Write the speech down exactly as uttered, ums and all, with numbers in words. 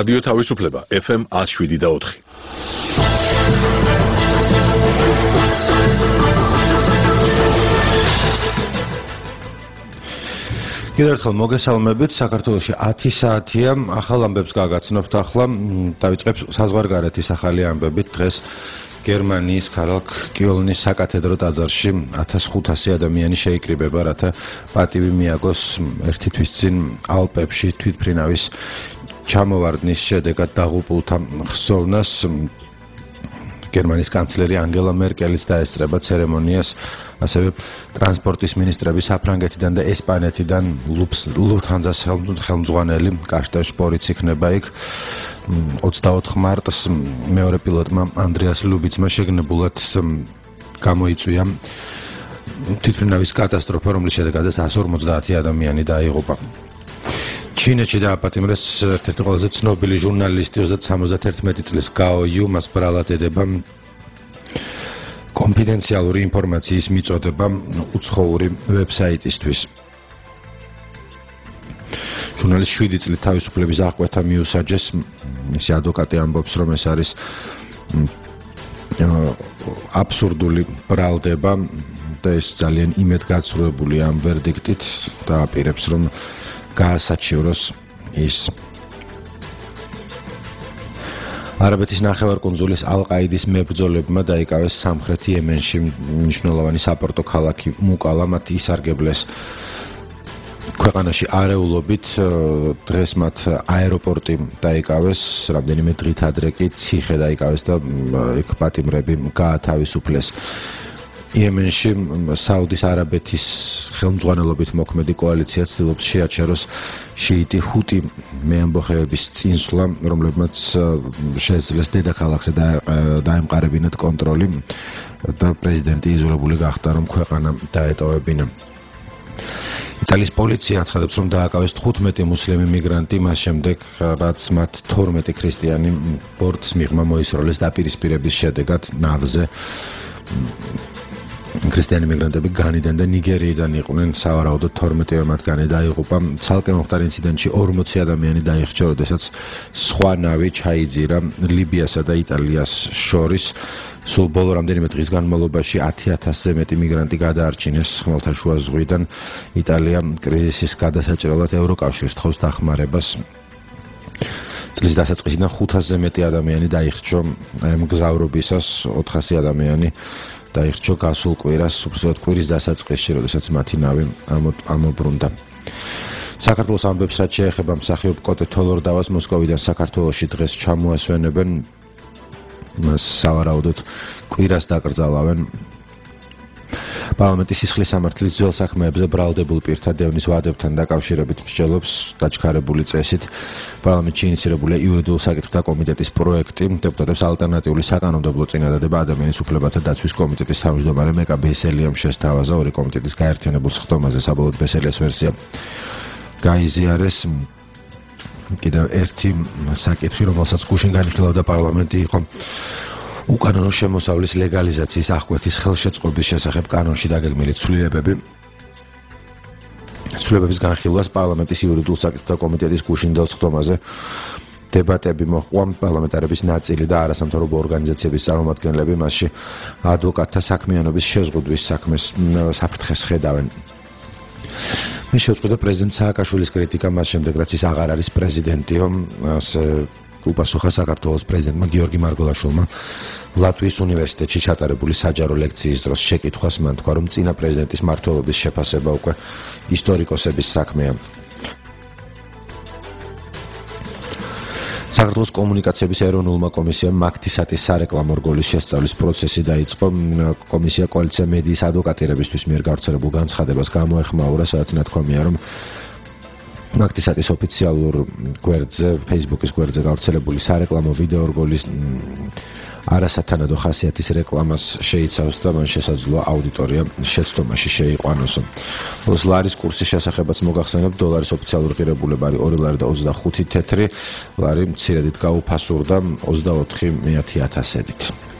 რადიო თავისუფლება ეფ ემ one oh seven და four. კიდევ ერთხელ მოგესალმებით. საქართველოში ათი საათია. ახალ ამბებს გაგაცნობთ ახლა. დავიწყებთ საზღვარგარეთის ახალი ამბებით. დღეს გერმანიის ქალაქ კიოლნის საკათედრო ტაძარში ათას ხუთასი ადამიანი შეიკრიბება, რათა პატივი მიაგოს ერთი თვის წინ ალპებში თვითმფრინავის ჩამოვარდნის შედეგად დაღუპულთა ხსოვნას. გერმანიის კანცლერი ანგელა მერკელიც დაესწრება ცერემონიას, ასევე ტრანსპორტის მინისტრები საფრანგეთიდან და ესპანეთიდან, ლუფთანზას ხელმძღვანელი კარშტენ შპორიც იქნება იქ. ოცდაოთხ მარტს მეორე პილოტმა ანდრეას ლუბიცმა შეგნებულად გამოიწვია თვითმფრინავის კატასტროფა, რომლის შედეგადაც εκατს ორმოცდაათი ადამიანი დაიღუპა. ჩინეთში დააპატიმრეს ერთ-ერთი ყველაზე ცნობილი ჟურნალისტი, ოცდაათი წლის გაო იუ, მას ბრალად ედება კონფიდენციალური ინფორმაციის მიწოდება უცხოური ვებსაიტისთვის. ჟურნალისტს შვიდი წლით თავისუფლების აღკვეთა მიუსაჯეს. მისი ადვოკატი ამბობს, რომ ეს არის აბსურდული ბრალდება და ეს ძალიან იმედგაცრუებული ამ ვერდიქტით და აპირებს, რომ გაასაჩივროს ის. არაბეთის ნახევარკუნძულის ალ-ყაიდის მებრძოლებმა დაიკავეს სამხრეთ იემენში მნიშვნელოვანი საპორტო ქალაქი მუკალა, მათ ისარგებლეს ქვეყანაში არეულობით. დღეს მათ აეროპორტი დაიკავეს, რამდენიმე დღით ადრე კი ციხე დაიკავეს და იქ პატიმრები გაათავისუფლეს. იემენში საუდის არაბეთის ხელმძღვანელობით მოქმედი კოალიცია ცდილობს შეაჩეროს შიიტი ჰუტი მეამბოხეების წინსვლა, რომლებმაც შეძლეს დედაქალაქზე დაემყარებინათ კონტროლი და პრეზიდენტი იზოლებული გახდა, რომ ქვეყანა დაეტოვებინა. იტალიის პოლიცია აცხადებს, რომ დააკავეს თხუთმეტი მუსლიმი მიგრანტი, მას შემდეგ რაც მათ თორმეტი ქრისტიანი ბორტს მიღმა მოისროლეს დაპირისპირების შედეგად ნავზე. ქრისტიანი მიგრანტები განიდან და ნიგერიიდან იყვნენ, სავარაუდოდ თორმეტივე მათგანი დაიღუპა. ცალკე მომხდარ ინციდენტში ორმოცი ადამიანი დაიხჩა, როდესაც სხვა ნავი ჩაიძირა ლიბიასა და იტალიას შორის. სულ ბოლო რამდენიმე დღის განმავლობაში ათი ათასზე მეტი მიგრანტი გადაარჩინეს ხმელთაშუა ზღვიდან. იტალია კრიზისის გადასაჭრელად ევროკავშირს თხოვს დახმარებას. წლის დასაწყისიდან ხუთასზე მეტი ადამიანი დაიხჩო მგზავრობისას, ოთხასი ადამიანი დაიხჩო გასულ კვირას, უბრალოდ კვირის დასაწყისში, როდესაც მათი ნავი ამობრუნდა. საქართველოს ამბებს, რაც შეეხება მსახიობ კოტე თოლორდავას, მოსკოვიდან საქართველოში დღეს ჩამოასვენებენ. მას სავარაუდოდ კვირას დაკრძალავენ. პარლამენტის სისხლის სამართლის ძველ საქმეებზე ბრალდებულ პირთა დევნის ვადებთან დაკავშირებით მსჯელობს დაჩქარებული წესით. პარლამენტში ინიცირებულია იურიდიულ საკითხთა კომიტეტის პროექტი. დეპუტატებს ალტერნატიული საკანონმდებლო წინადადება ადამიანის უფლებათა დაცვის კომიტეტის თავმჯდომარე მეკა ბესელიამ შესთავაზა. ორი კომიტეტის გაერთიანებულ სხდომაზე საბოლოოდ ბესელიას ვერსია გაიზიარეს. კიდევ ერთი საკითხი, რომელსაც გუშინ განიხილავდა პარლამენტი, იყო უკანონო შემოსავლის ლეგალიზაციის აღკვეთის ხელშეწყობის შესახებ კანონში დაგეგმილი ცვლილებები. ცვლილებების განხილვას პარლამენტის იურიდიულ საკითხთა კომიტეტის გუშინდელ სხდომაზე დებატები მოჰყვა. პარლამენტარების ნაწილი და არასამთავრობო ორგანიზაციების წარმომადგენლები მასში ადვოკატთა საქმიანობის შეზღუდვის საქმეს საფრთხეს ხედავენ. მის შეუწყდა პრეზიდენტ სააკაშვილის კრიტიკა მას შემდეგ, რაც ის აღარ არის პრეზიდენტიო. უპასუხა საქართველოს პრეზიდენტმა გიორგი მარგველაშვილმა ლატვიის უნივერსიტეტში ჩატარებული საჯარო ლექციის დროს შეკითხვას. მან თქვა, რომ წინა პრეზიდენტის მმართველობის შეფასება უკვე ისტორიკოსების საქმეა. საქართველოს კომუნიკაციების ეროვნულმა კომისიამ მაგთისატის სარეკლამო რგოლის შესწავლის პროცესი დაიწყო. კომისია კოალიცია მედიის ადვოკატირებისთვის მიერ გავრცელებულ განცხადებას გამოეხმაურა, სადაც ნათქვამია, რომ მაგთისატის ოფიციალურ გვერდზე, Facebook-ის გვერდზე გავრცელებული სარეკლამო ვიდეო რგოლის არასათანადო ხასიათის რეკლამას შეიცავს და მან შესაძლოა აუდიტორია შეცდომაში შეიყვანოს. ბოლოს ლარის კურსის შესახებაც მოგახსენებთ, დოლარის ოფიციალური ღირებულება არის ორი ლარი და ოცდახუთი თეთრი, ლარი მცირედით გაუფასურდა ოცდაოთხი მეათე ათასედით.